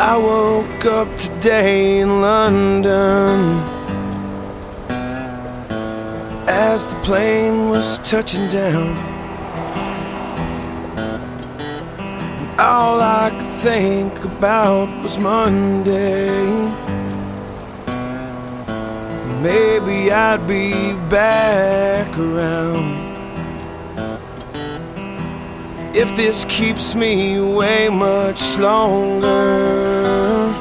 I woke up today in London as the plane was touching down, and all I could think about was Monday. Maybe I'd be back around. If this keeps me away much longer,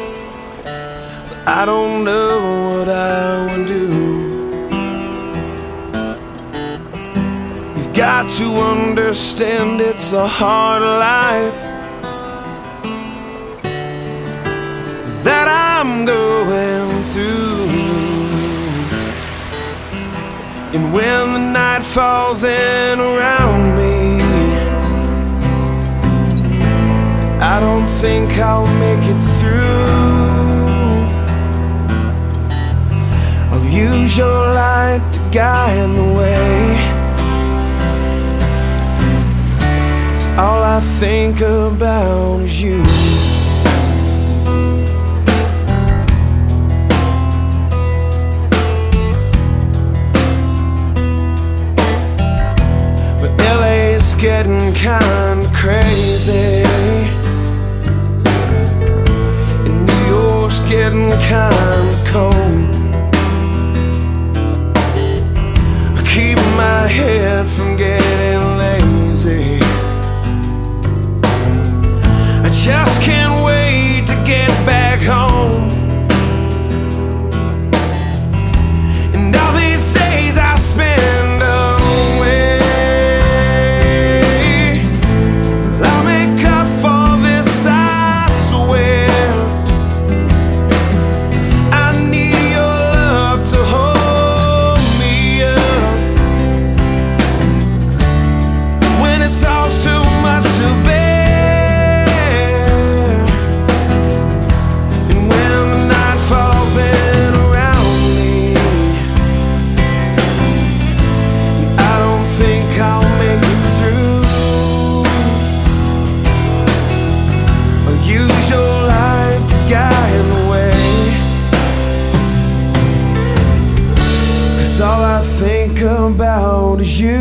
I don't know what I will do. You've got to understand it's a hard life that I'm going through. And when the night falls in around me, I don't think I'll make it through. I'll use your light to guide the way, 'cause all I think about is you. But LA's getting kinda crazy, getting kinda cold. I keep my head from getting lazy. I just can't wait to get back home. And all these days I spend away, I'll make up for this, I swear. All I think about is you.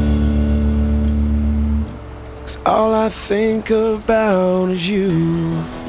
All I think about is you.